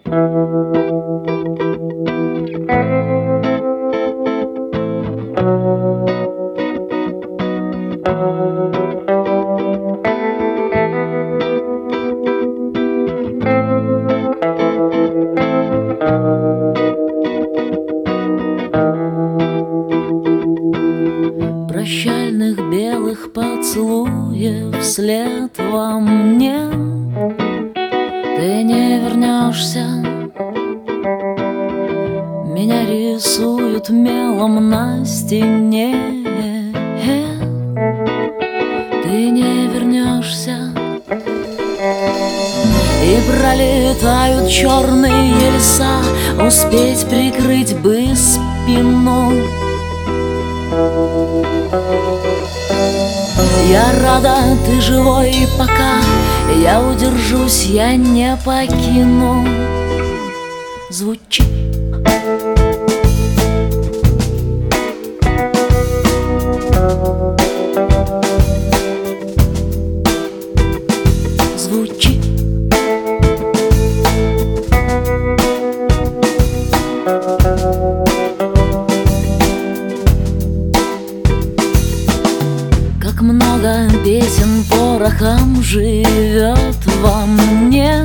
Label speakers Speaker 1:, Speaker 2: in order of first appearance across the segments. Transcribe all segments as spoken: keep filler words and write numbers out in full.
Speaker 1: Прощальных белых поцелуев вслед во мне ты не вернешься. Меня рисуют мелом на стене. Ты не вернешься. И пролетают черные леса, успеть прикрыть бы спину. Я рада, ты живой, и пока я удержусь, я не покину. Звучит Звучит Как много песен порохом живет во мне.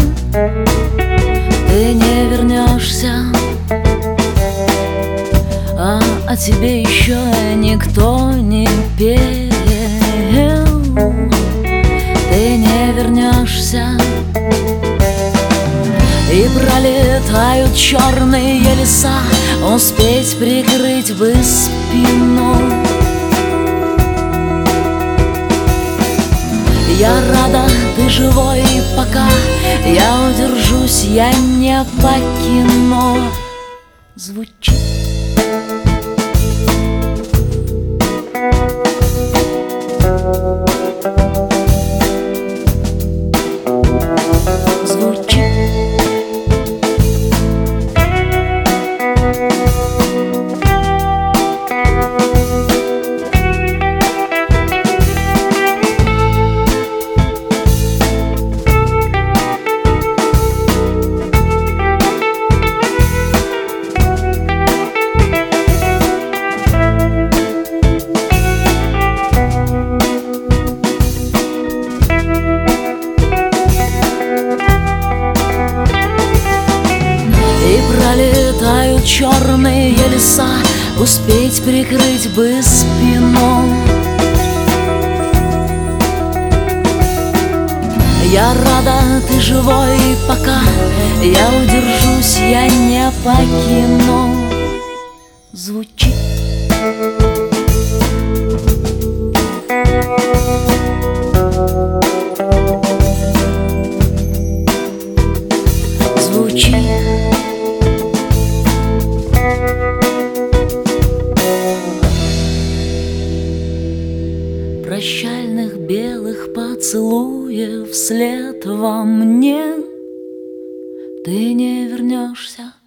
Speaker 1: Ты не вернешься, а о тебе еще никто не пел. Ты не вернешься. И пролетают черные леса, успеть прикрыть бы спину. Я рада, ты живой, и пока я удержусь, я не покину. Звучит Звучит Пролетают черные леса, успеть прикрыть бы спину. Я рада, ты живой, и пока я удержусь, я не покину. Звучит Звучит Прощальных белых поцелуев вслед во мне ты не вернешься.